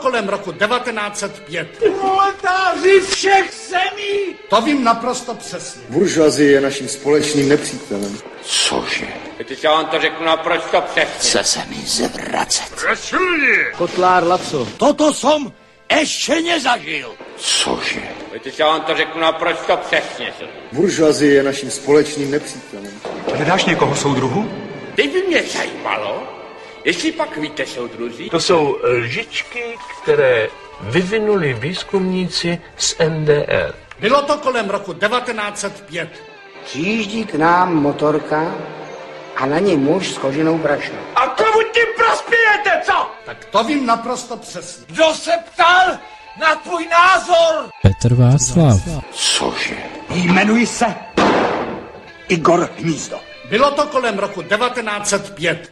kolem roku 1905. Proletáři všech zemí! To vím naprosto přesně. Buržoazie je naším společným nepřítelem. Cože? Teď já vám to řeknu naprosto přesně. Chce se mi zvracet. Kotlár Laco. Toto som ještě nezažil. Cože? Teď já vám to řeknu naprosto přesně. Buržoazie je naším společným nepřítelem. Nedáš někoho soudruhu? Teď by mě zajímalo, jestli pak víte, soudruzi. To jsou lžičky, které vyvinuli výzkumníci z NDR. Bylo to kolem roku 1905. Přijíždí k nám motorka a na ní muž s koženou brašnou. A komu tím prospějete, co? Tak to vím naprosto přesně. Kdo se ptal na tvůj názor? Petr Václav. Cože? Jmenuji se Igor Hnízdo. Bylo to kolem roku 1905.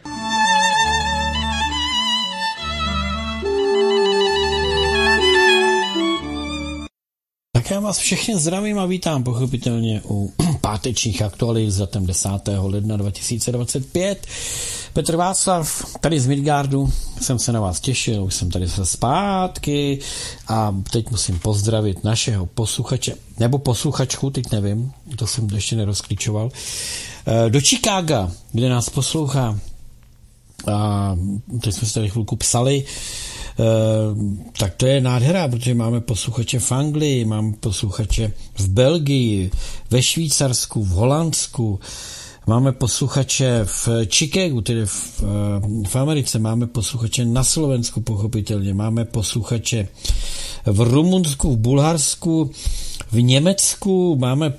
Tak já vás všechny zdravím a vítám pochopitelně u pátečních aktualit s datem 10. ledna 2025. Petr Václav, tady z Midgardu, jsem se na vás těšil, už jsem tady zpátky a teď musím pozdravit našeho posluchače, nebo posluchačku, teď nevím, to jsem ještě nerozklíčoval, do Chicaga, kde nás poslouchá. A teď jsme se tady chvilku psali, tak to je nádhera, protože máme posluchače v Anglii, máme posluchače v Belgii, ve Švýcarsku, v Holandsku, máme posluchače v Chicagu, tedy v Americe, máme posluchače na Slovensku pochopitelně, máme posluchače v Rumunsku, v Bulharsku, v Německu, máme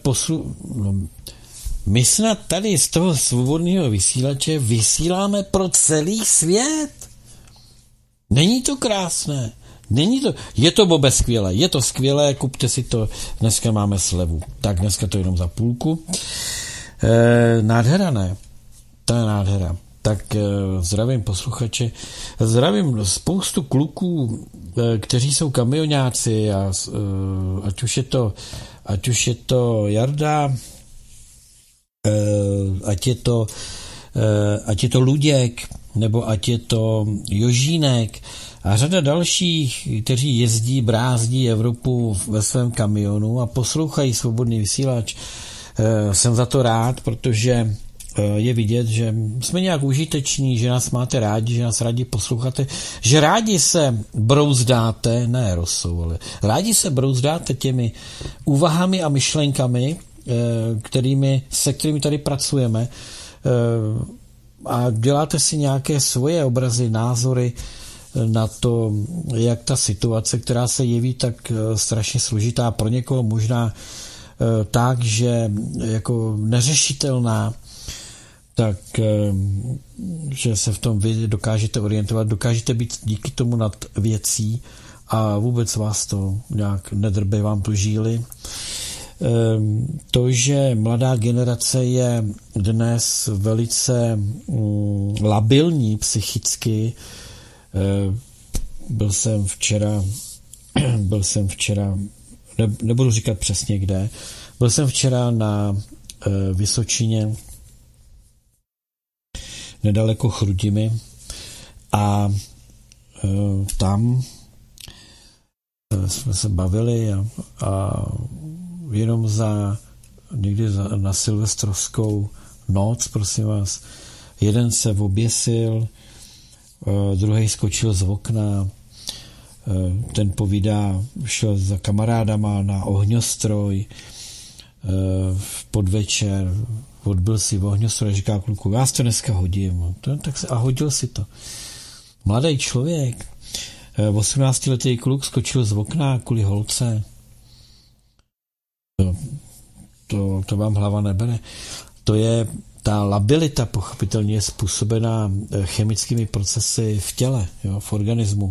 my snad tady z toho svobodného vysílače vysíláme pro celý svět. Není to krásné? Je to, Bobe, skvělé, je to skvělé, kupte si to, dneska máme slevu. Tak dneska to jenom za půlku. Nádhera, ne? To je nádhera. Tak zdravím posluchače, zdravím spoustu kluků, kteří jsou kamionáci, a ať už je to Jarda, ať je to Luděk, nebo ať je to Jožínek a řada dalších, kteří jezdí, brázdí Evropu ve svém kamionu a poslouchají svobodný vysílač. Jsem za to rád, protože je vidět, že jsme nějak užiteční, že nás máte rádi, že nás rádi posloucháte, že rádi se brouzdáte, ne rosou, ale rádi se brouzdáte těmi úvahami a myšlenkami, se kterými tady pracujeme, a děláte si nějaké svoje obrazy, názory na to, jak ta situace, která se jeví tak strašně složitá, pro někoho možná tak, že jako neřešitelná, tak že se v tom vy dokážete orientovat, dokážete být díky tomu nad věcí a vůbec vás to nějak nedrbe vám tu žíly. To, že mladá generace je dnes velice labilní psychicky, byl jsem včera, nebudu říkat přesně kde, byl jsem včera na Vysočině, nedaleko Chrudimi, a tam jsme se bavili a jenom někdy na silvestrovskou noc, prosím vás, jeden se oběsil, druhý skočil z okna, ten povídá, šel za kamarádama na ohňostroj v podvečer, odbil si ohňostroj, říká kluku, já to dneska hodím. A hodil si to. Mladý člověk, 18letý kluk skočil z okna kvůli holce. To vám hlava nebere. To je ta labilita, pochopitelně je způsobená chemickými procesy v těle, jo, v organismu.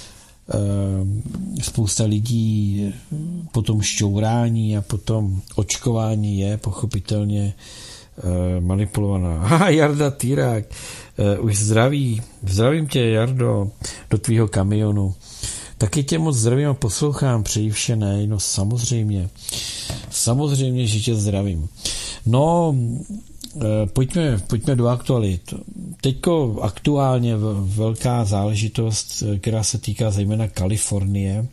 Spousta lidí potom šťourání a potom očkování je pochopitelně manipulovaná. Jarda Týrák, už zdravím tě, Jardo, do tvýho kamionu. Taky tě moc zdravím a poslouchám, přeji vše, ne, no samozřejmě, že tě zdravím. No, pojďme do aktualit. Teďko aktuálně velká záležitost, která se týká zejména Kalifornie,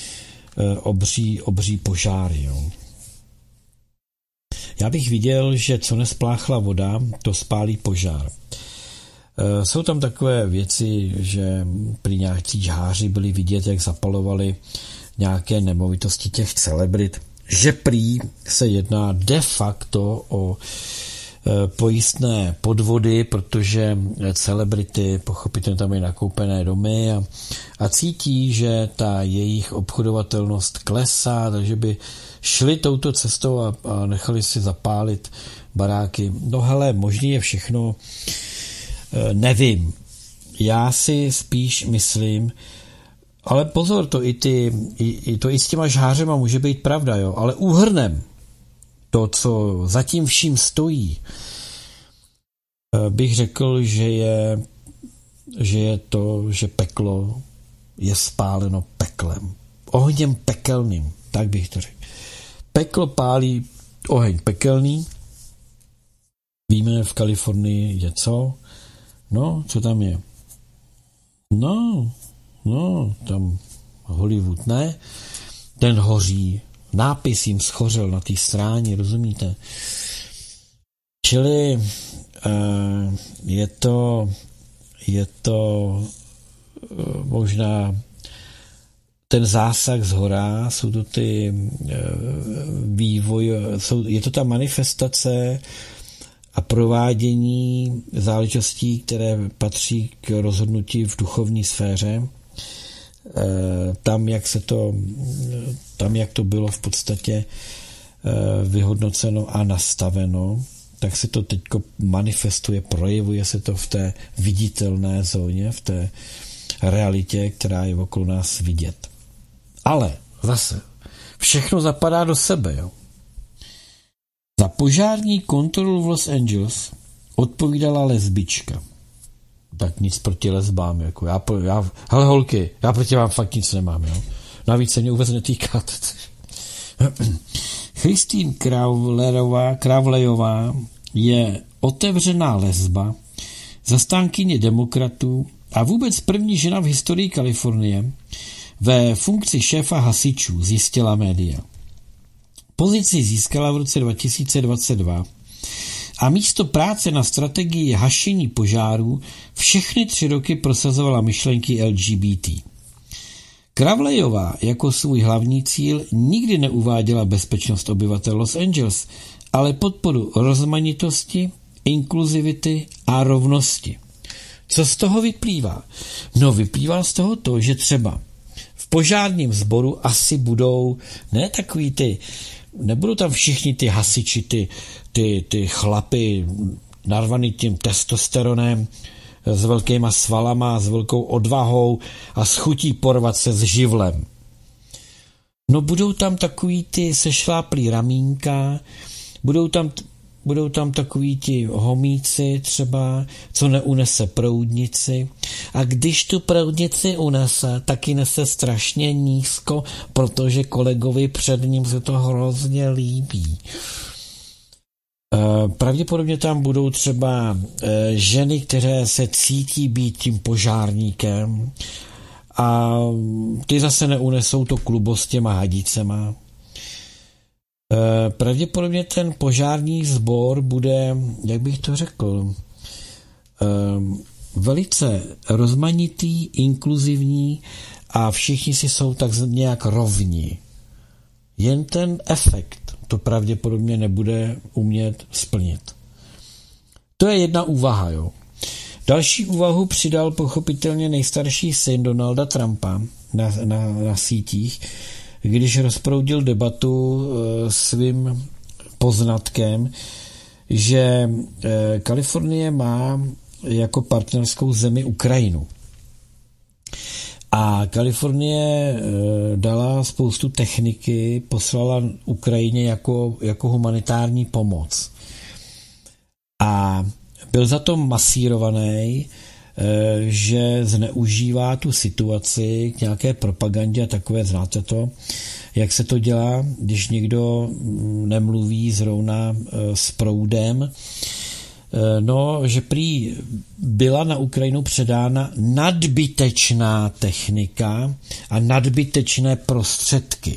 obří požáry. Jo. Já bych viděl, že co nespláchla voda, to spálí požár. Jsou tam takové věci, že prý nějakí žháři byli vidět, jak zapalovali nějaké nemovitosti těch celebrit, že prý se jedná de facto o pojistné podvody, protože celebrity pochopitelně tam mají nakoupené domy a cítí, že ta jejich obchodovatelnost klesá, takže by šli touto cestou a nechali si zapálit baráky. No hele, možný je všechno, nevím. Já si spíš myslím, ale pozor, to i s těma žhářema může být pravda, jo, ale úhrnem to, co zatím vším stojí, bych řekl, že je to, že peklo je spáleno peklem. Ohněm pekelným, tak bych to řekl. Peklo pálí oheň pekelný. Víme, v Kalifornii je co? No, co tam je? No, tam Hollywood ne. Ten hoří. Nápis jim schořel na té stráně, rozumíte? Čili je to možná ten zásah zhora, jsou to ty je to ta manifestace a provádění záležitostí, které patří k rozhodnutí v duchovní sféře. Tam, jak to bylo v podstatě vyhodnoceno a nastaveno, tak se to teďko manifestuje, projevuje se to v té viditelné zóně, v té realitě, která je okolo nás vidět. Ale zase, všechno zapadá do sebe. Jo. Za požární kontrolu v Los Angeles odpovídala lesbička. Tak nic proti lesbám. Jako hele holky, já proti vám fakt nic nemám. Jo. Navíc se mě vůbec netýká. Christine Crowleyová je otevřená lesba, zastánkyně demokratů a vůbec první žena v historii Kalifornie ve funkci šéfa hasičů, zjistila média. Pozici získala v roce 2022 a místo práce na strategii hašení požárů všechny 3 roky prosazovala myšlenky LGBT. Crowleyová jako svůj hlavní cíl nikdy neuváděla bezpečnost obyvatel Los Angeles, ale podporu rozmanitosti, inkluzivity a rovnosti. Co z toho vyplývá? No, vyplývá z toho to, že třeba v požárním sboru asi budou, ne takový nebudou tam všichni ty hasiči, ty chlapy narvaný tím testosteronem, s velkýma svalama, s velkou odvahou a s chutí porvat se s živlem. No budou tam takový ty sešláplý ramínka, budou tam takový ti homíci třeba, co neunese proudnici. A když tu proudnici unese, taky nese strašně nízko, protože kolegovi před ním se to hrozně líbí. Pravděpodobně tam budou třeba ženy, které se cítí být tím požárníkem a ty zase neunesou to klubo s těma hadícema. Pravděpodobně ten požární sbor bude, jak bych to řekl, velice rozmanitý, inkluzivní a všichni si jsou tak nějak rovni. Jen ten efekt to pravděpodobně nebude umět splnit. To je jedna úvaha, jo. Další úvahu přidal pochopitelně nejstarší syn Donalda Trumpa na sítích, když rozproudil debatu svým poznatkem, že Kalifornie má jako partnerskou zemi Ukrajinu. A Kalifornie dala spoustu techniky, poslala Ukrajině jako humanitární pomoc. A byl za to masírovaný, že zneužívá tu situaci k nějaké propagandě a takové, znáte to, jak se to dělá, když někdo nemluví zrovna s proudem. No, že prý byla na Ukrajinu předána nadbytečná technika a nadbytečné prostředky.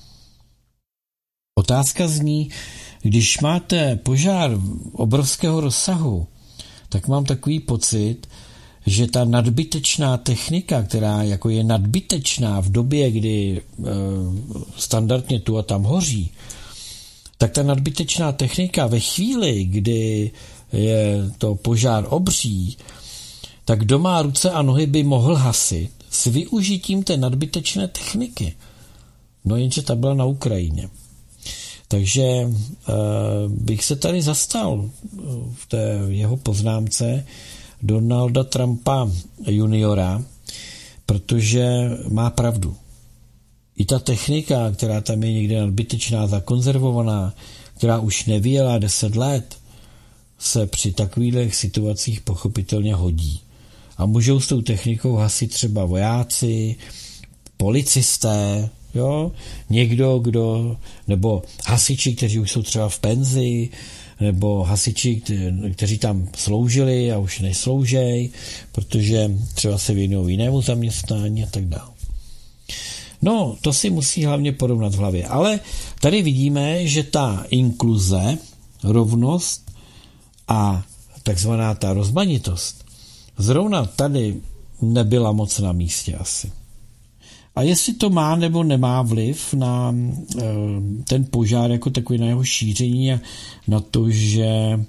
Otázka zní, když máte požár obrovského rozsahu, tak mám takový pocit, že ta nadbytečná technika, která jako je nadbytečná v době, kdy standardně tu a tam hoří, tak ta nadbytečná technika ve chvíli, kdy je to požár obří, tak kdo má ruce a nohy by mohl hasit s využitím té nadbytečné techniky. No jenže ta byla na Ukrajině. Takže bych se tady zastal v té jeho poznámce Donalda Trumpa juniora, protože má pravdu. I ta technika, která tam je někde nadbytečná, zakonzervovaná, která už nevyjela 10 let, se při takových situacích pochopitelně hodí. A můžou s tou technikou hasit třeba vojáci, policisté, jo? Někdo, nebo hasiči, kteří už jsou třeba v penzi, nebo hasiči, kteří tam sloužili a už nesloužej, protože třeba se věnují jinému zaměstnání a tak dále. No, to si musí hlavně porovnat v hlavě. Ale tady vidíme, že ta inkluze, rovnost a takzvaná ta rozmanitost zrovna tady nebyla moc na místě asi. A jestli to má nebo nemá vliv na ten požár jako takový, na jeho šíření a na to, že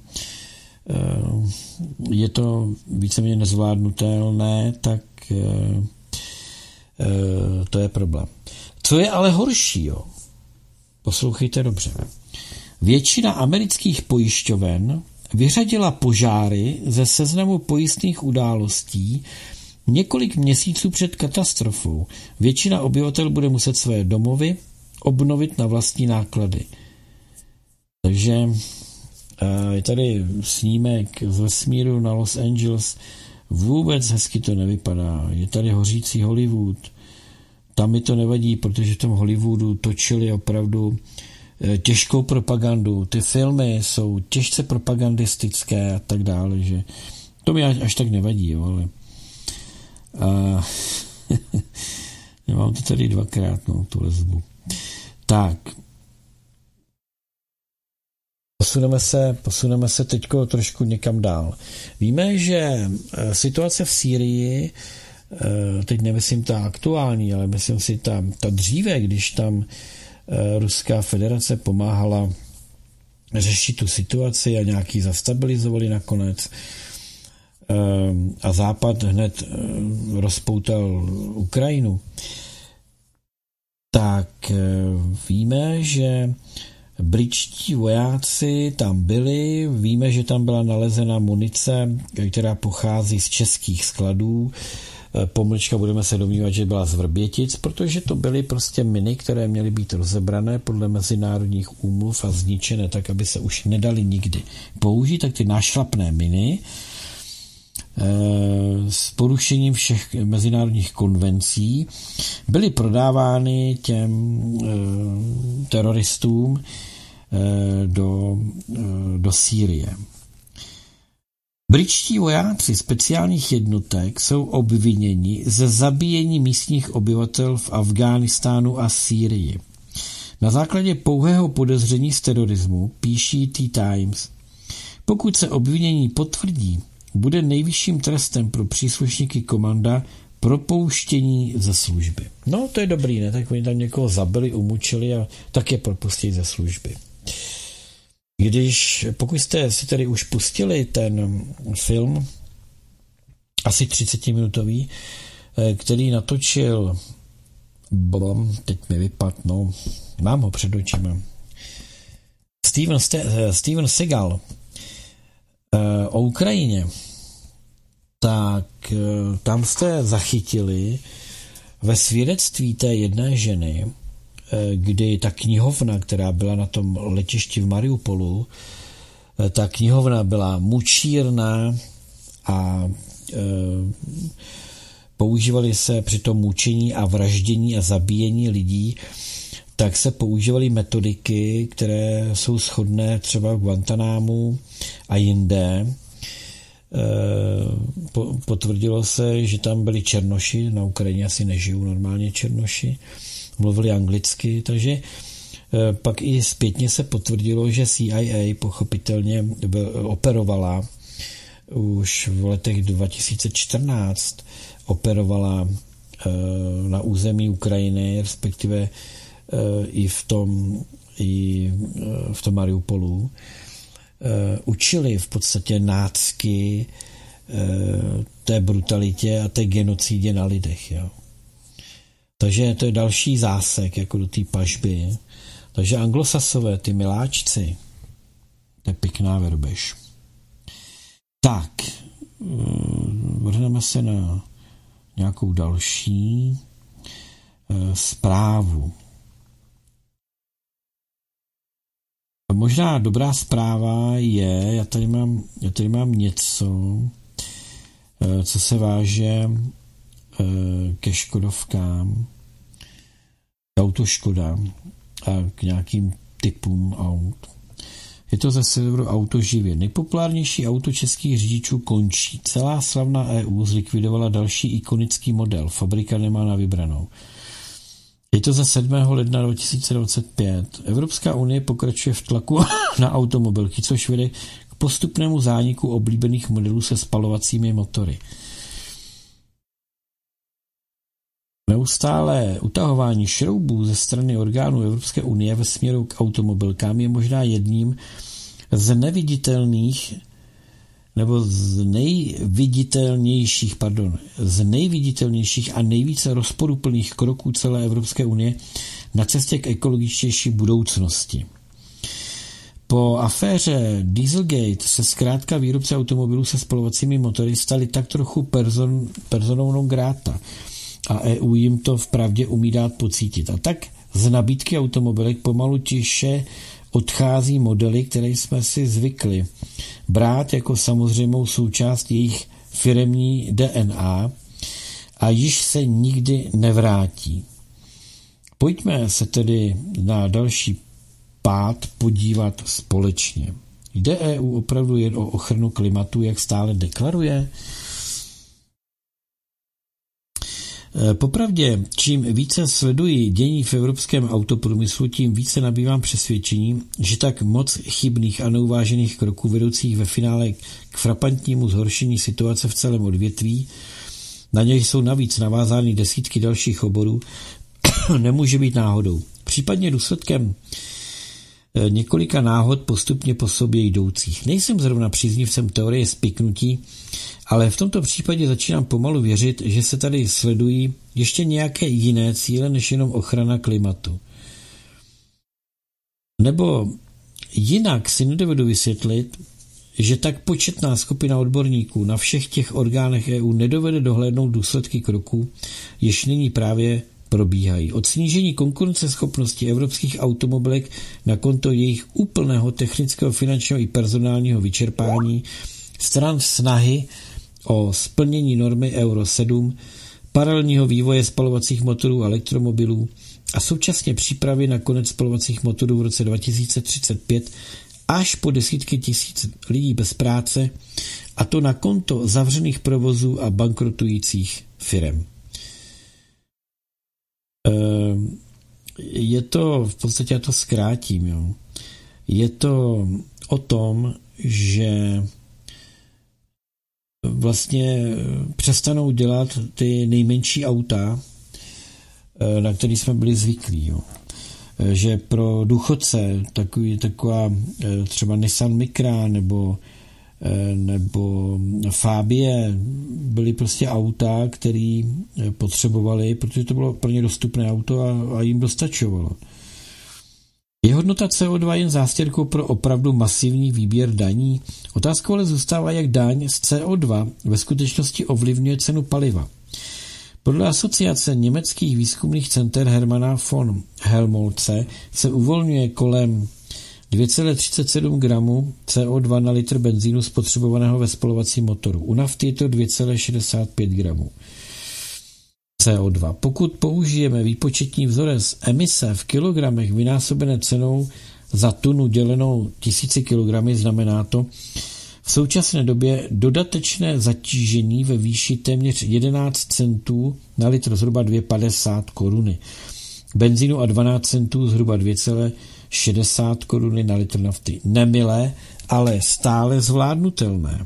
je to víceméně nezvládnutelné, tak to je problém. Co je ale horší, jo? Poslouchejte dobře. Většina amerických pojišťoven vyřadila požáry ze seznamu pojistných událostí několik měsíců před katastrofou. Většina obyvatel bude muset své domovy obnovit na vlastní náklady. Takže je tady snímek z vesmíru na Los Angeles. Vůbec hezky to nevypadá. Je tady hořící Hollywood. Tam mi to nevadí, protože v tom Hollywoodu točili opravdu těžkou propagandu. Ty filmy jsou těžce propagandistické a tak dále, že to mi až tak nevadí, jo, ale mám to tady dvakrát, no, tu lesbu. Tak. Posuneme se teďko trošku někam dál. Víme, že situace v Sýrii, teď nemyslím ta aktuální, ale myslím si ta dříve, když tam Ruská federace pomáhala řešit tu situaci a nějaký zastabilizovali nakonec a Západ hned rozpoutal Ukrajinu, tak víme, že britští vojáci tam byli, víme, že tam byla nalezena munice, která pochází z českých skladů, pomlčka budeme se domnívat, že byla z Vrbětic, protože to byly prostě miny, které měly být rozebrané podle mezinárodních úmluv a zničené tak, aby se už nedali nikdy použít, tak ty nášlapné miny s porušením všech mezinárodních konvencí byly prodávány těm teroristům do Sýrie. Britští vojáci speciálních jednotek jsou obviněni ze zabíjení místních obyvatel v Afghánistánu a Sýrii. Na základě pouhého podezření z terorismu píší T-Times. Pokud se obvinění potvrdí, bude nejvyšším trestem pro příslušníky komanda propouštění ze služby. No, to je dobrý, ne? Tak oni tam někoho zabili, umučili a tak je propustí ze služby. Pokud jste si tady už pustili ten film, asi 30-minutový, který natočil, teď mi vypadl, no, mám ho před očima, Steven Seagal o Ukrajině, tak tam jste zachytili ve svědectví té jedné ženy, kdy ta knihovna, která byla na tom letišti v Mariupolu, ta knihovna byla mučírna a používali se při tom mučení a vraždění a zabíjení lidí tak se používaly metodiky, které jsou shodné třeba v Guantanámu a jinde. Potvrdilo se, že tam byli černoši, na Ukrajině asi nežijou normálně černoši, mluvili anglicky, takže pak i zpětně se potvrdilo, že CIA pochopitelně operovala už v letech 2014 operovala na území Ukrajiny, respektive i v tom Mariupolu. Učili v podstatě nácky té brutalitě a té genocidě na lidech. Jo. Takže to je další zásek jako do té pažby. Takže anglosasové, ty miláčci, to je pěkná verbež. Tak, vrhneme se na nějakou další zprávu. Možná dobrá zpráva je, já tady mám něco, co se váže ke škodovkám, k autoškoda a k nějakým typům aut. Je to ze serveru Autoživě. Nejpopulárnější auto českých řidičů končí. Celá slavná EU zlikvidovala další ikonický model. Fabrika nemá na vybranou. Je to za 7. ledna 2025. Evropská unie pokračuje v tlaku na automobilky, což vede k postupnému zániku oblíbených modelů se spalovacími motory. Neustále utahování šroubů ze strany orgánů Evropské unie ve směru k automobilkám je možná jedním z neviditelných nebo z nejviditelnějších a nejvíce rozporuplných kroků celé Evropské unie na cestě k ekologičtější budoucnosti. Po aféře Dieselgate se zkrátka výrobci automobilů se spalovacími motory stali tak trochu personou non grata a EU jim to vpravdě umí dát pocítit. A tak z nabídky automobilek pomalu tiše odchází modely, které jsme si zvykli brát jako samozřejmou součást jejich firemní DNA a již se nikdy nevrátí. Pojďme se tedy na další pád podívat společně. Jde EU opravdu jen o ochranu klimatu, jak stále deklaruje? Popravdě, čím více sleduji dění v evropském autoprůmyslu, tím více nabývám přesvědčení, že tak moc chybných a neuvážených kroků vedoucích ve finále k frapantnímu zhoršení situace v celém odvětví, na něj jsou navíc navázány desítky dalších oborů, nemůže být náhodou. Případně důsledkem několika náhod postupně po sobě jdoucích. Nejsem zrovna příznivcem teorie spiknutí, ale v tomto případě začínám pomalu věřit, že se tady sledují ještě nějaké jiné cíle, než jenom ochrana klimatu. Nebo jinak si nedovedu vysvětlit, že tak početná skupina odborníků na všech těch orgánech EU nedovede dohlédnout důsledky kroků, jež nyní právě probíhají. Od snížení konkurenceschopnosti evropských automobilek na konto jejich úplného technického, finančního i personálního vyčerpání, stran snahy o splnění normy Euro 7, paralelního vývoje spalovacích motorů a elektromobilů a současně přípravy na konec spalovacích motorů v roce 2035 až po desítky tisíc lidí bez práce, a to na konto zavřených provozů a bankrotujících firem. Je to, v podstatě já to zkrátím, jo. Je to o tom, že vlastně přestanou dělat ty nejmenší auta, na který jsme byli zvyklí, jo. Že pro důchodce taková třeba Nissan Micra nebo Fabie byly prostě auta, které potřebovali, protože to bylo pro ně dostupné auto a jim dostačovalo. Je hodnota CO2 jen zástěrkou pro opravdu masivní výběr daní? Otázkou ale zůstává, jak daň z CO2 ve skutečnosti ovlivňuje cenu paliva. Podle asociace německých výzkumných center Hermanna von Helmholtze se uvolňuje kolem 2,37 gramů CO2 na litr benzínu spotřebovaného ve spalovacím motoru. U nafty je to 2,65 gramů. CO2. Pokud použijeme výpočetní vzorec emise v kilogramech vynásobené cenou za tunu dělenou 1000 kg, znamená to v současné době dodatečné zatížení ve výši téměř 11 centů na litr, zhruba 2,50 koruny. Benzínu a 12 centů, zhruba 2,60 koruny na litr nafty. Nemilé, ale stále zvládnutelné.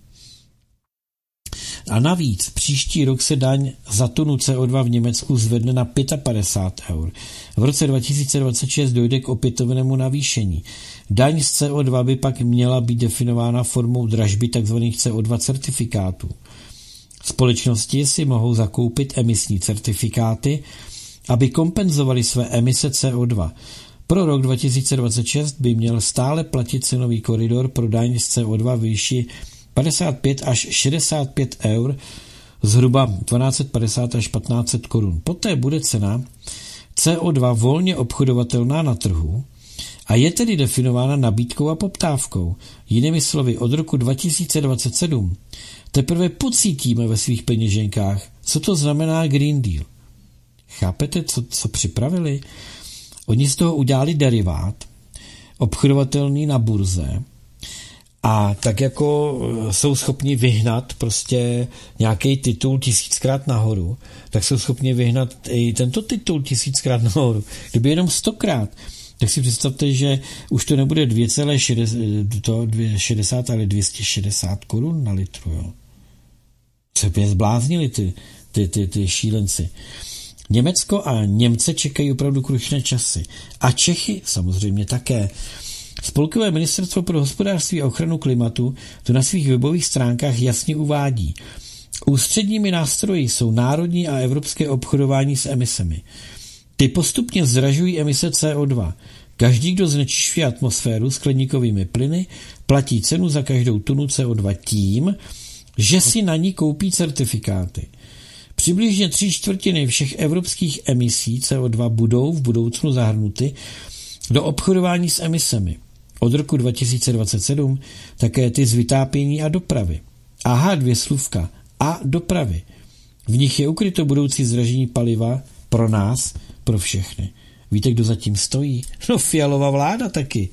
A navíc příští rok se daň za tunu CO2 v Německu zvedne na 55 eur. V roce 2026 dojde k opětovnému navýšení. Daň z CO2 by pak měla být definována formou dražby tzv. CO2 certifikátů. Společnosti si mohou zakoupit emisní certifikáty, aby kompenzovaly své emise CO2. Pro rok 2026 by měl stále platit cenový koridor pro daň z CO2 výši 55 až 65 eur, zhruba 1250 až 1500 korun. Poté bude cena CO2 volně obchodovatelná na trhu a je tedy definována nabídkou a poptávkou. Jinými slovy, od roku 2027 teprve pocítíme ve svých peněženkách, co to znamená Green Deal. Chápete, co připravili? Oni z toho udělali derivát, obchodovatelný na burze, a tak jako jsou schopni vyhnat prostě nějaký titul 1000krát nahoru, tak jsou schopni vyhnat i tento titul 1000krát nahoru. Kdyby jenom 100krát, tak si představte, že už to nebude 2,60, ale 260 korun na litru. Jo. Se mě zbláznili ty šílenci. Německo a Němce čekají opravdu krušné časy. A Čechy samozřejmě také. Spolkové ministerstvo pro hospodářství a ochranu klimatu to na svých webových stránkách jasně uvádí. Ústředními nástroji jsou národní a evropské obchodování s emisemi. Ty postupně zdražují emise CO2. Každý, kdo znečišťuje atmosféru skleníkovými plyny, platí cenu za každou tunu CO2 tím, že si na ní koupí certifikáty. Přibližně 3/4 všech evropských emisí CO2 budou v budoucnu zahrnuty do obchodování s emisemi. Od roku 2027 také ty z vytápění a dopravy. Aha, 2 slůvka. A dopravy. V nich je ukryto budoucí zdražení paliva pro nás, pro všechny. Víte, kdo zatím stojí? No, Fialova vláda taky.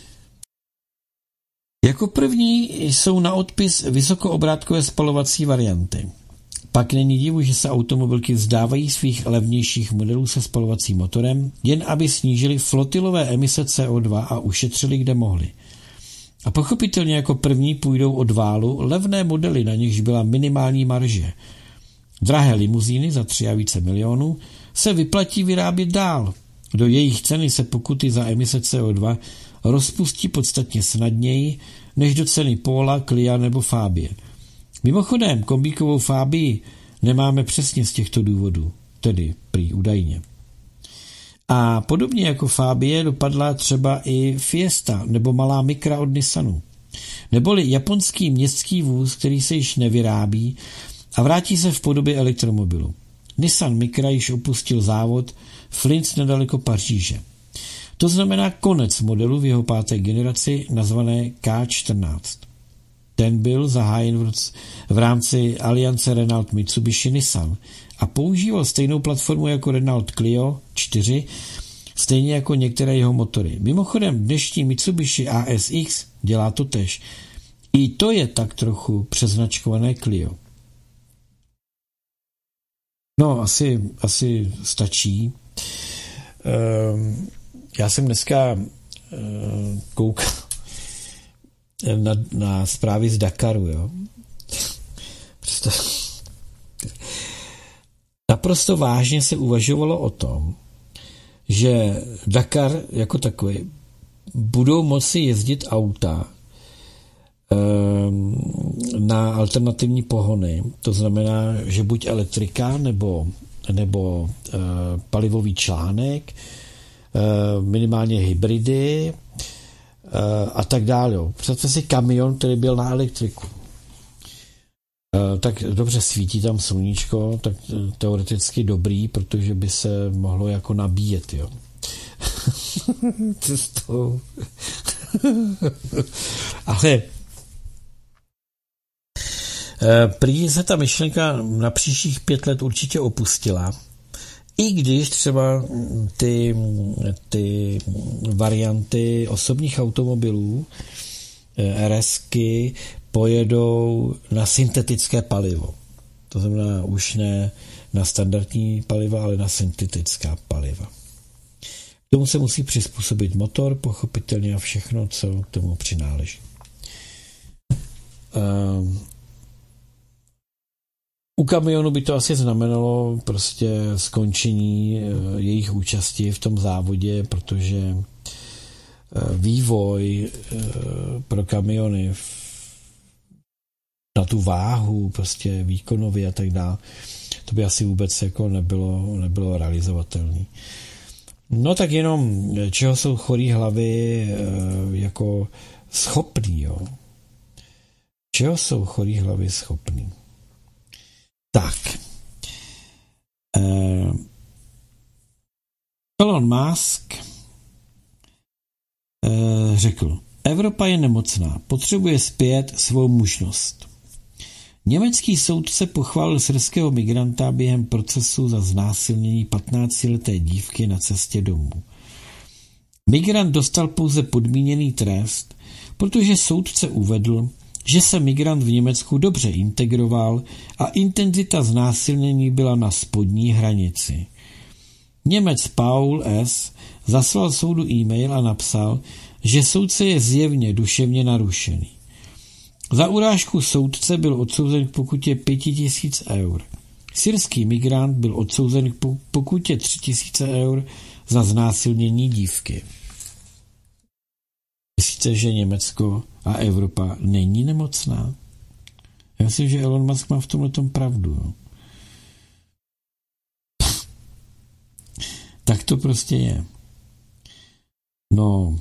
Jako první jsou na odpis vysokoobrátkové spalovací varianty. Pak není divu, že se automobilky vzdávají svých levnějších modelů se spalovacím motorem, jen aby snížili flotilové emise CO2 a ušetřili, kde mohli. A pochopitelně jako první půjdou od válu levné modely, na nichž byla minimální marže. Drahé limuzíny za 3 a více milionů se vyplatí vyrábět dál. Do jejich ceny se pokuty za emise CO2 rozpustí podstatně snadněji než do ceny Pola, Clio nebo Fabie. Mimochodem, kombíkovou Fabii nemáme přesně z těchto důvodů, tedy prý údajně. A podobně jako Fabie dopadla třeba i Fiesta nebo malá Micra od Nissanu. Neboli japonský městský vůz, který se již nevyrábí a vrátí se v podobě elektromobilu. Nissan Micra již opustil závod v Linz nedaleko Paříže. To znamená konec modelu v jeho 5. generaci nazvané K14. Ten byl zahájen v rámci aliance Renault Mitsubishi Nissan a používal stejnou platformu jako Renault Clio 4, stejně jako některé jeho motory. Mimochodem dnešní Mitsubishi ASX dělá to též. I to je tak trochu přeznačkované Clio. No, asi stačí. Já jsem dneska koukal na zprávy z Dakaru, jo. Naprosto vážně se uvažovalo o tom, že Dakar jako takový budou moci jezdit auta na alternativní pohony. To znamená, že buď elektrika nebo palivový článek, minimálně hybridy a tak dále. Představte si kamion, který byl na elektriku. Tak dobře, svítí tam sluníčko, tak teoreticky dobrý, protože by se mohlo jako nabíjet, jo. Cestou. Ale Prý se ta myšlenka na příštích 5 let určitě opustila, i když třeba ty varianty osobních automobilů, RSky, pojedou na syntetické palivo. To znamená už ne na standardní paliva, ale na syntetická paliva. K tomu se musí přizpůsobit motor, pochopitelně a všechno, co k tomu přináleží. U kamionu by to asi znamenalo prostě skončení jejich účasti v tom závodě, protože vývoj pro kamiony na tu váhu, prostě výkonově a tak dále, to by asi vůbec jako nebylo realizovatelné. No tak jenom, čeho jsou chorý hlavy jako schopný, jo? Čeho jsou chorý hlavy schopný? Tak. Elon Musk řekl, Evropa je nemocná, potřebuje zpět svou mužnost. Německý soudce pochválil syrského migranta během procesu za znásilnění 15leté dívky na cestě domů. Migrant dostal pouze podmíněný trest, protože soudce uvedl, že se migrant v Německu dobře integroval a intenzita znásilnění byla na spodní hranici. Němec Paul S. zaslal soudu e-mail a napsal, že soudce je zjevně duševně narušený. Za urážku soudce byl odsouzen k pokutě 5000 eur. Syrský migrant byl odsouzen k pokutě 3000 eur za znásilnění dívky. Myslíte, že Německo a Evropa není nemocná? Já myslím, že Elon Musk má v tomhletom pravdu. Jo. Tak to prostě je. No,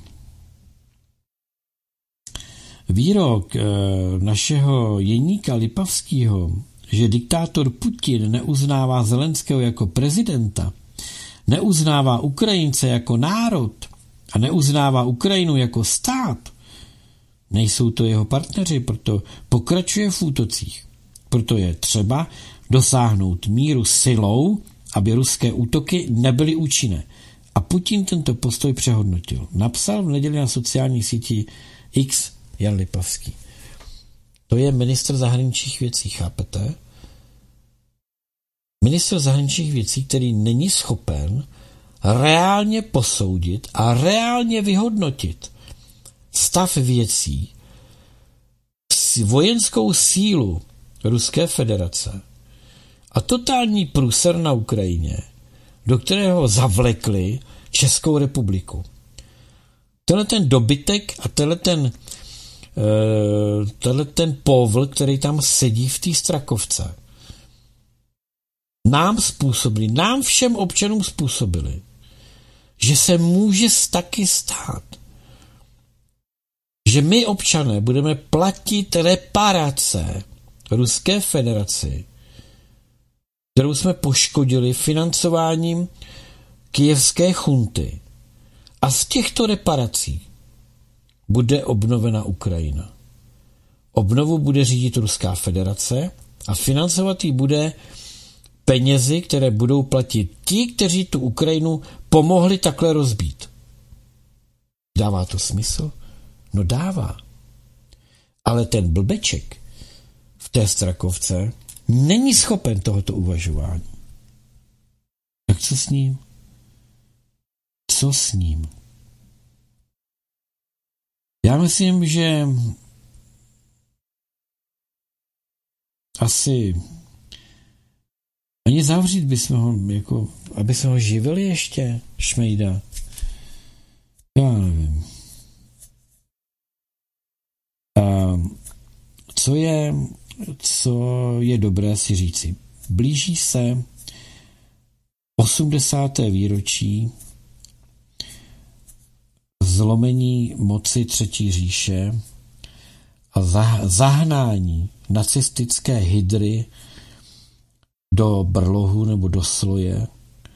výrok našeho Jeníka Lipavského, že diktátor Putin neuznává Zelenského jako prezidenta, neuznává Ukrajince jako národ a neuznává Ukrajinu jako stát, nejsou to jeho partneři, proto pokračuje v útocích. Proto je třeba dosáhnout míru silou, aby ruské útoky nebyly účinné. A Putin tento postoj přehodnotil. Napsal v neděli na sociální síti X Jan Lipavský. To je ministr zahraničních věcí, chápete? Ministr zahraničních věcí, který není schopen reálně posoudit a reálně vyhodnotit stav věcí, vojenskou sílu Ruské federace a totální průser na Ukrajině, do kterého zavlekli Českou republiku. Tenhle ten dobytek a tenhle ten povl, který tam sedí v té Strakovce, nám všem občanům způsobili, že se může taky stát, že my občané budeme platit reparace Ruské federaci, kterou jsme poškodili financováním kyjevské chunty. A z těchto reparací bude obnovena Ukrajina. Obnovu bude řídit Ruská federace a financovat ji bude penězi, které budou platit ti, kteří tu Ukrajinu pomohli takhle rozbít. Dává to smysl? No dává. Ale ten blbeček v té Strakovce není schopen tohoto uvažování. Tak co s ním? Co s ním? Já myslím, že asi ani zavřít bychom ho, jako, aby se ho živili ještě, šmejda. Já nevím. A co je dobré si říci? Blíží se 80. výročí zlomení moci Třetí říše a zahnání nacistické hydry do brlohu nebo do sloje,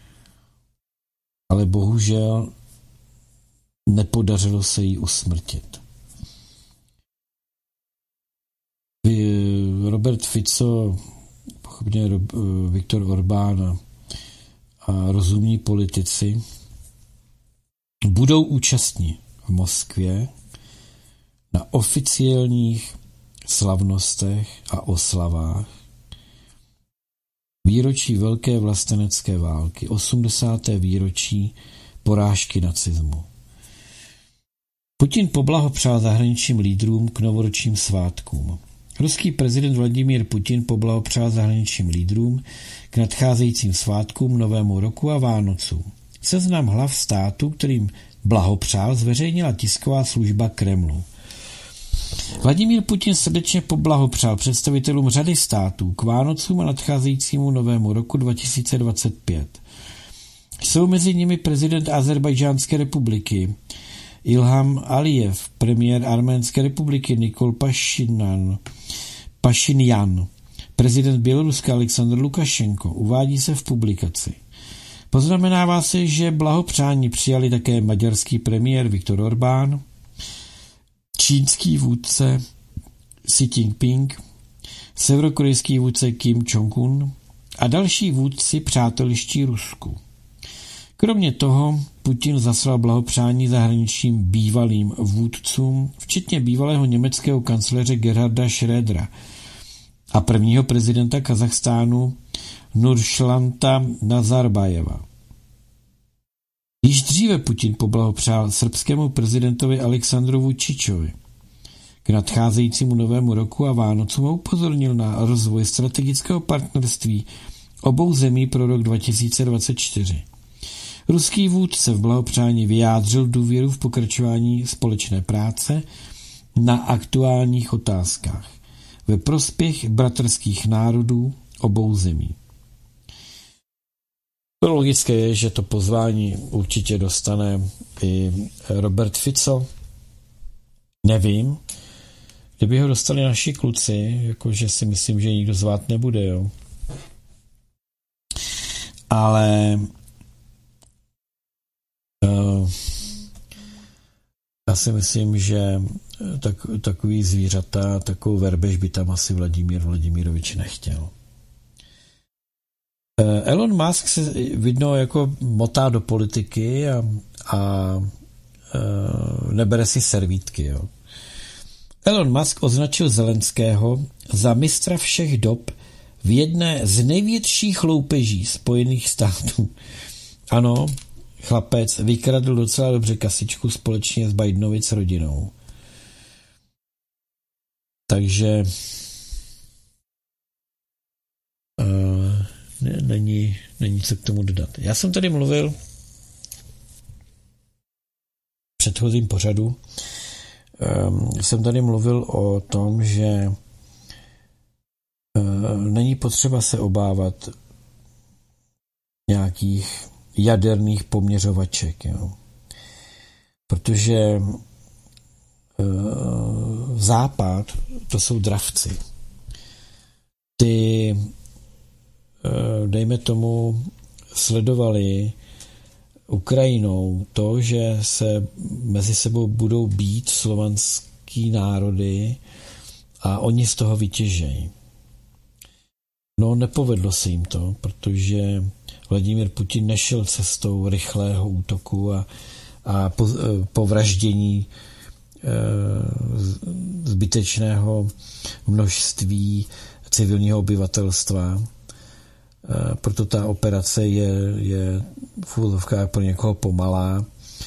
ale bohužel nepodařilo se jí usmrtit. Robert Fico, pochopně Viktor Orbán a rozumní politici budou účastní v Moskvě na oficiálních slavnostech a oslavách výročí Velké vlastenecké války, 80. výročí porážky nacismu. Putin poblahopřál zahraničním lídrům k novoročním svátkům. Ruský prezident Vladimír Putin poblahopřál zahraničním lídrům k nadcházejícím svátkům, Novému roku a Vánocům. Seznam hlav států, kterým blahopřál, zveřejnila tisková služba Kremlu. Vladimír Putin srdečně poblahopřál představitelům řady států k Vánocům a nadcházejícímu Novému roku 2025. Jsou mezi nimi prezident Azerbajdžánské republiky Ilham Alijev, premiér Arménské republiky Nikol Pašinjan, prezident Běloruska Aleksandr Lukašenko, uvádí se v publikaci. Poznamenává se, že blahopřání přijali také maďarský premiér Viktor Orbán, čínský vůdce Xi Jinping, severokorejský vůdce Kim Jong-un a další vůdci přátelští Rusku. Kromě toho Putin zaslal blahopřání zahraničním bývalým vůdcům, včetně bývalého německého kancléře Gerharda Schrödera a prvního prezidenta Kazachstánu Nursultana Nazarbajeva. Již dříve Putin poblahopřál srbskému prezidentovi Aleksandru Vučičovi k nadcházejícímu Novému roku a Vánocům a upozornil na rozvoj strategického partnerství obou zemí pro rok 2024. Ruský vůdce v blahopřání vyjádřil důvěru v pokračování společné práce na aktuálních otázkách ve prospěch bratrských národů obou zemí. To logické je, že to pozvání určitě dostane i Robert Fico. Nevím, kdyby ho dostali naši kluci, jakože si myslím, že nikdo zvát nebude, jo. Ale já si myslím, že takový zvířata, takovou verbež by tam asi Vladimír Vladimirovič nechtěl. Elon Musk se vidno jako motá do politiky a nebere si servítky. Jo. Elon Musk označil Zelenského za mistra všech dob v jedné z největších loupeží Spojených států. Ano, chlapec vykradl docela dobře kasičku společně s Bidenovi s rodinou. Takže není co k tomu dodat. Já jsem tady mluvil v předchozím pořadu, jsem tady mluvil o tom, že není potřeba se obávat nějakých jaderných poměřovaček, jo. Protože Západ, to jsou dravci. Ty, dejme tomu, sledovali Ukrajinou to, že se mezi sebou budou bít slovanský národy a oni z toho vytěžejí. No, nepovedlo se jim to, protože Vladimír Putin nešel cestou rychlého útoku a povraždění zbytečného množství civilního obyvatelstva. Proto ta operace je v úvodovkách pro někoho pomalá,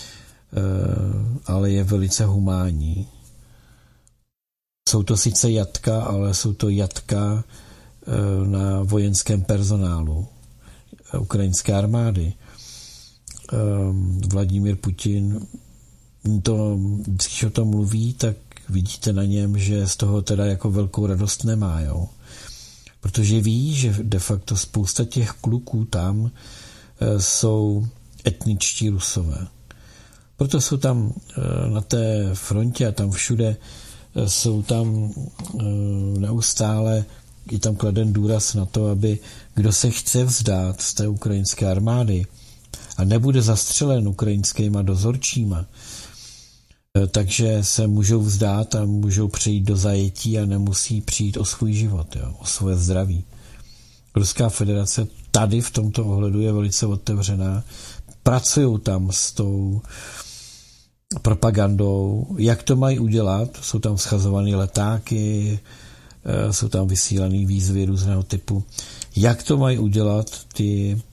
ale je velice humánní. Jsou to sice jatka, ale jsou to jatka na vojenském personálu ukrajinské armády. Vladimír Putin když o tom mluví, tak vidíte na něm, že z toho teda jako velkou radost nemá, jo. Protože ví, že de facto spousta těch kluků tam jsou etničtí Rusové. Proto jsou tam na té frontě a tam všude jsou tam neustále je tam kladen důraz na to, aby kdo se chce vzdát z té ukrajinské armády a nebude zastřelen ukrajinskýma dozorčíma, takže se můžou vzdát a můžou přejít do zajetí a nemusí přijít o svůj život, jo, o svoje zdraví. Ruská federace tady v tomto ohledu je velice otevřená. Pracují tam s tou propagandou, jak to mají udělat. Jsou tam schazované letáky, jsou tam vysílané výzvy různého typu. Jak to mají udělat ty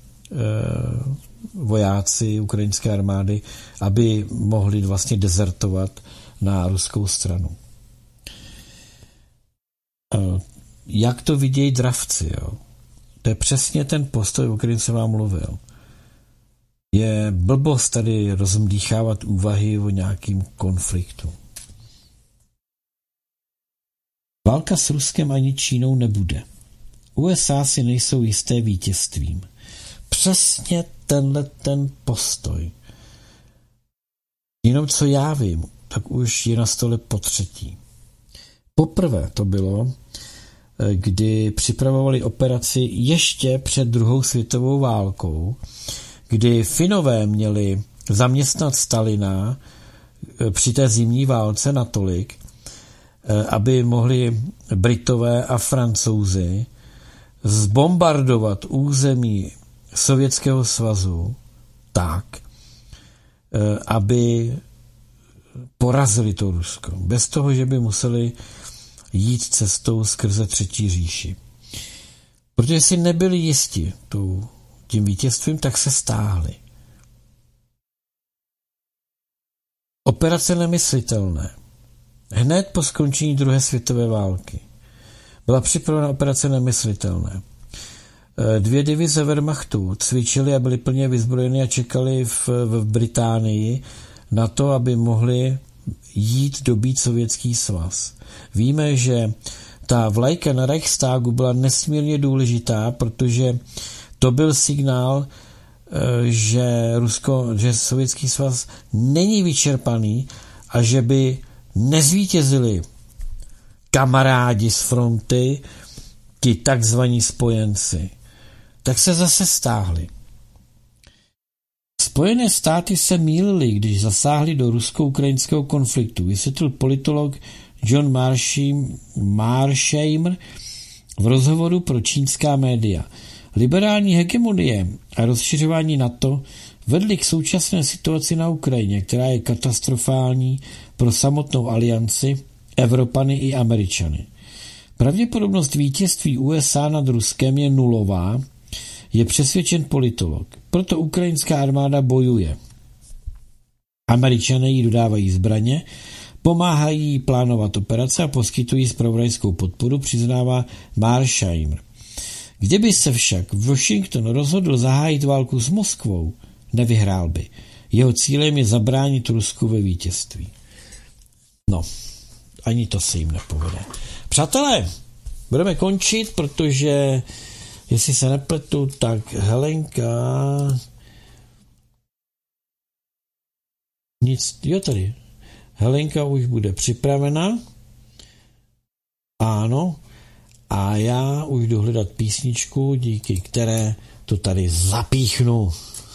vojáci ukrajinské armády, aby mohli vlastně dezertovat na ruskou stranu. Jak to vidějí dravci, jo? To je přesně ten postoj, o kterém jsem vám mluvil. Je blbost tady rozmdýchávat úvahy o nějakým konfliktu. Válka s Ruskem ani Čínou nebude. USA si nejsou jisté vítězstvím. Přesně ten postoj. Jenom co já vím, tak už je na stole potřetí. Poprvé to bylo, kdy připravovali operaci ještě před druhou světovou válkou, kdy Finové měli zaměstnat Stalina při té zimní válce natolik, aby mohli Britové a Francouzi zbombardovat území Sovětského svazu tak, aby porazili to Rusko. Bez toho, že by museli jít cestou skrze Třetí říši. Protože si nebyli jisti tím vítězstvím, tak se stáhli. Operace Nemyslitelné. Hned po skončení druhé světové války byla připravena operace Nemyslitelné. 2 divize Wehrmachtu cvičily a byly plně vyzbrojeny a čekali v Británii na to, aby mohli jít dobít Sovětský svaz. Víme, že ta vlajka na Reichstagu byla nesmírně důležitá, protože to byl signál, že Sovětský svaz není vyčerpaný a že by nezvítězili kamarádi z fronty, ti takzvaní spojenci. Tak se zase stáhli. Spojené státy se mýlily, když zasáhli do rusko-ukrajinského konfliktu, vysvětlil politolog John Mearsheimer v rozhovoru pro čínská média. Liberální hegemonie a rozšiřování NATO vedly k současné situaci na Ukrajině, která je katastrofální pro samotnou alianci, Evropany i Američany. Pravděpodobnost vítězství USA nad Ruskem je nulová, je přesvědčen politolog. Proto ukrajinská armáda bojuje. Američané jí dodávají zbraně, pomáhají jí plánovat operace a poskytují zpravodajskou podporu, přiznává Mearsheimer. Kdyby se však Washington rozhodl zahájit válku s Moskvou, nevyhrál by. Jeho cílem je zabránit Rusku ve vítězství. No, ani to se jim nepovede. Přátelé, budeme končit, protože jestli se nepletu, tak Helenka tady. Helenka už bude připravena. Ano. A já už jdu hledat písničku, díky které to tady zapíchnu.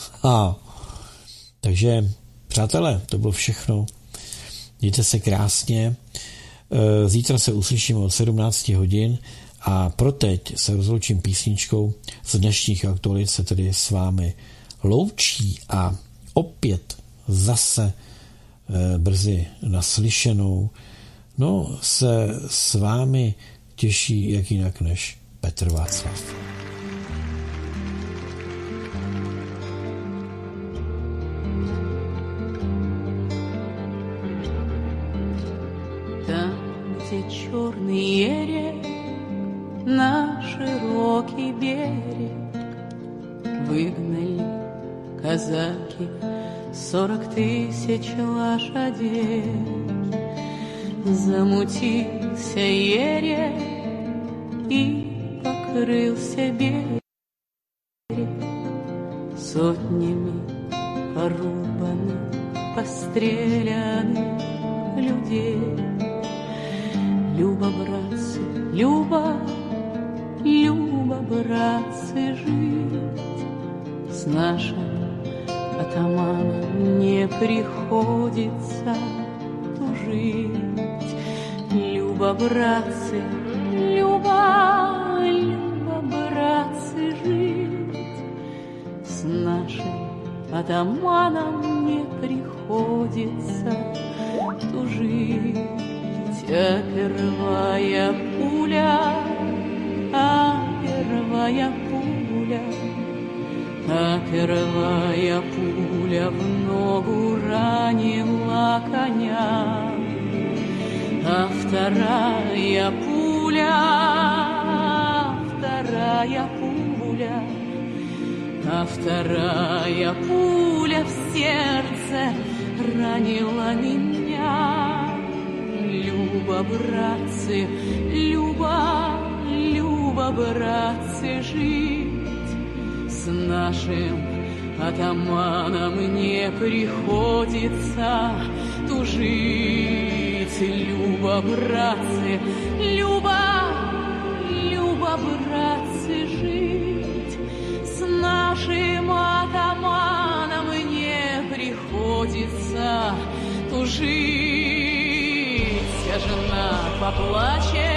Takže, přátelé, to bylo všechno. Mějte se krásně. Zítra se uslyšíme od 17 hodin a pro teď se rozloučím písničkou. Z dnešních aktualit se tedy s vámi loučí a opět zase brzy naslyšenou. No, se s vámi těší jak jinak než Petr Václav. Там, где черный ерек на широкий берег выгнали казаки 40 000 лошадей. Замутился ерек и покрылся берег сотнями порубанных, постреляных людей. Люба, братцы, Люба, Люба, братцы, жить с нашим атаманом не приходится жить. Люба, братцы, Люба, Люба, братцы, жить. С нашим атаманом не приходится тужить. А первая пуля, а первая пуля, а первая пуля в ногу ранила коня, а вторая пуля, а вторая пуля в сердце ранила меня. Люба, братцы, Люба, Люба, братцы, жить. С нашим атаманом не приходится тужить. Люба, братцы, Люба, Люба, братцы, жить. С нашим атаманом не приходится тужить. Жена поплачет,